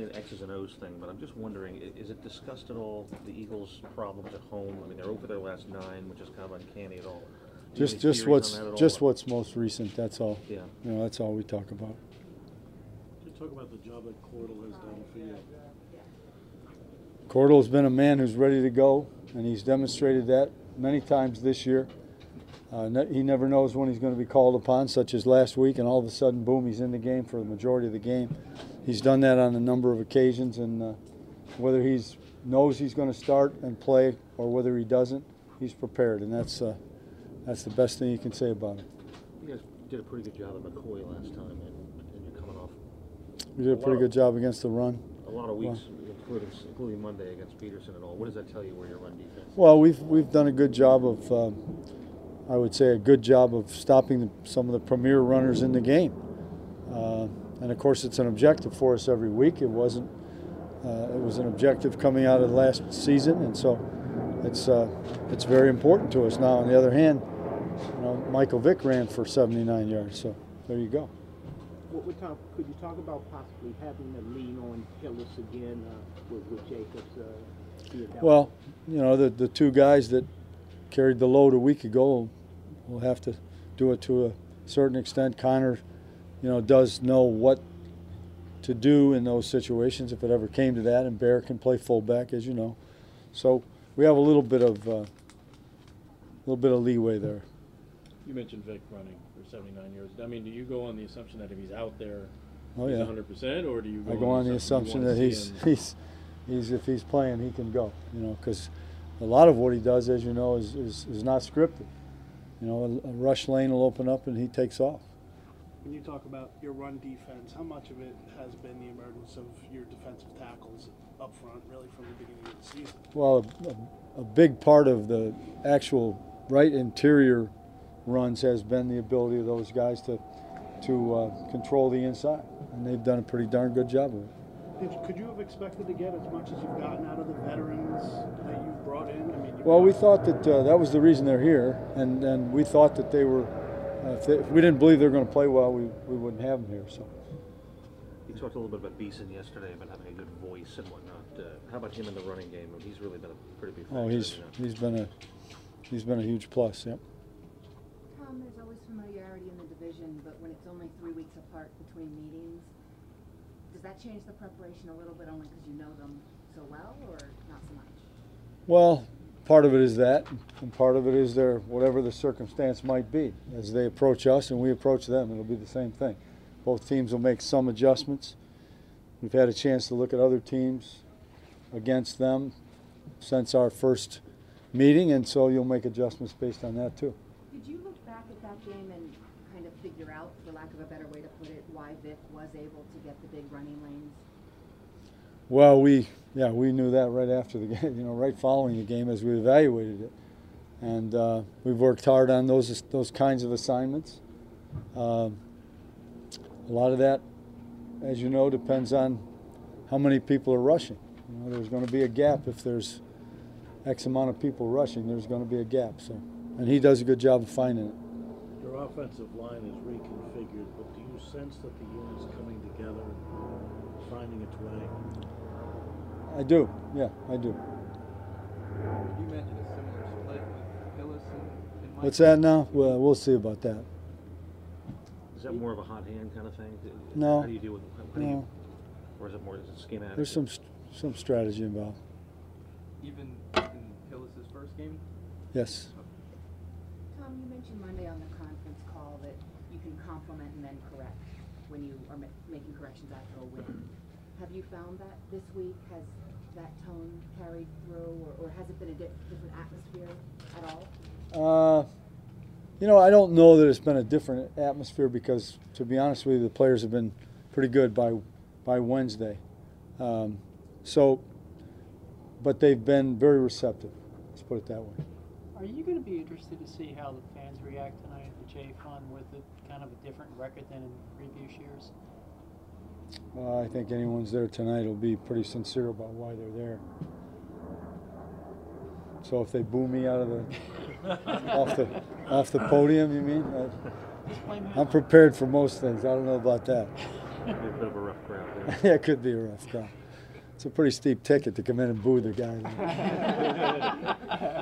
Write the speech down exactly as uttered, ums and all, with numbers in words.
an X's and O's thing, but I'm just wondering, i- is it discussed at all, the Eagles' problems at home? I mean, they're over their last nine, which is kind of uncanny at all. Do you have Just any just theories on what's that at all? just what's most recent. That's all. Yeah. You know, that's all we talk about. Can you talk about the job that Cordell has done for you? Cordell's been a man who's ready to go, and he's demonstrated that many times this year. Uh, ne he never knows when he's going to be called upon, such as last week, and all of a sudden, boom, he's in the game for the majority of the game. He's done that on a number of occasions, and uh, whether he knows he's going to start and play or whether he doesn't, he's prepared, and that's uh, that's the best thing you can say about it. You guys did a pretty good job at McCoy last time, and, and you're coming off We did a pretty good job against the run. a lot of weeks, including, including Monday against Peterson and all. What does that tell you where your run defense? Well, we've we've done a good job of, uh, I would say, a good job of stopping the, some of the premier runners in the game. Uh, and of course, it's an objective for us every week. It wasn't. Uh, it was an objective coming out of the last season, and so it's uh, it's very important to us now. On the other hand, you know, Michael Vick ran for seventy-nine yards, so there you go. What would talk, could you talk about possibly having to lean on Hillis again uh, with, with Jacobs? Uh, being down? Well, you know, the the two guys that carried the load a week ago will have to do it to a certain extent. Connor, you know, does know what to do in those situations if it ever came to that, and Bear can play fullback, as you know. So we have a little bit of a uh, little bit of leeway there. You mentioned Vic running for seventy-nine yards. I mean, do you go on the assumption that if he's out there, Oh he's yeah, one hundred percent, or do you go I go on the you assumption wanna that see he's him- he's he's if he's playing, he can go. You know, because a lot of what he does, as you know, is is, is not scripted. You know, a, a rush lane will open up and he takes off. When you talk about your run defense, how much of it has been the emergence of your defensive tackles up front, really from the beginning of the season? Well, a, a big part of the actual right interior runs has been the ability of those guys to to uh, control the inside, and they've done a pretty darn good job of it. Did, could you have expected to get as much as you've gotten out of the veterans that you've brought in? I mean, you've Well, we got- thought that uh, that was the reason they're here, and, and we thought that they were, uh, if, they, if we didn't believe they were going to play well, we, we wouldn't have them here. So. You talked a little bit about Beeson yesterday, about having a good voice and whatnot. Uh, how about him in the running game? He's really been a pretty big factor. Oh, he's you know? he's been a he's been a huge plus. Yep. Tom, there's always familiarity in the division, but when it's only three weeks apart between meetings, does that change the preparation a little bit only because you know them so well, or not so much? Well, part of it is that, and part of it is their whatever the circumstance might be. As they approach us and we approach them, it'll be the same thing. Both teams will make some adjustments. We've had a chance to look at other teams against them since our first meeting, and so you'll make adjustments based on that too. Did you look back at that game and kind of figure out, for lack of a better way to put it, why Vic was able to get the big running lanes? Well, we yeah we knew that right after the game, you know, right following the game as we evaluated it, and uh, we've worked hard on those those kinds of assignments. Um, a lot of that, as you know, depends on how many people are rushing. You know, there's going to be a gap if there's X amount of people rushing. There's going to be a gap. So, and he does a good job of finding it. Your offensive line is reconfigured, but do you sense that the unit's coming together, finding its way? I do. Yeah, I do. You mentioned a similar split with Hillis and, and Mike. What's that now? Well, we'll see about that. Is that more of a hot hand kind of thing? No. How do you deal with how do you, No. or is it more is it schematic? There's some st- some strategy involved. Even in Hillis's first game? Yes. Tom, you mentioned Monday on the conference call that you can compliment and then correct when you are ma making corrections after a win. Have you found that this week? Has that tone carried through, or, or has it been a di different atmosphere at all? Uh, you know, I don't know that it's been a different atmosphere because, to be honest with you, the players have been pretty good by by Wednesday. Um, so, but they've been very receptive. Let's put it that way. Are you going to be interested to see how the fans react tonight at the J-Fun with a kind of a different record than in previous years? Uh, I think anyone's there tonight will be pretty sincere about why they're there. So if they boo me out of the off the off the podium, you mean? I, I'm prepared for most things. I don't know about that. Maybe a bit of a rough crowd. Yeah. Yeah, it could be a rough crowd. it's a pretty steep ticket to come in and boo the guy.